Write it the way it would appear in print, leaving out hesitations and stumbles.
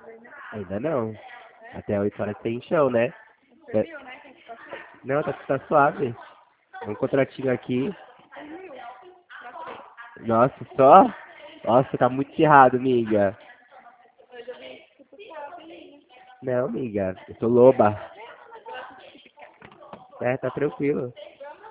Ainda não. Até 8 horas tem show, né? Você viu, né? Que tá cheio. Não, tá suave. Um contratinho aqui. 6 mil. Nossa, só? Nossa, tá muito cerrado, amiga. Eu já vi que tu sabe, menina. Não, amiga. Eu sou loba. Eu assisti ficar. É, tá tranquilo.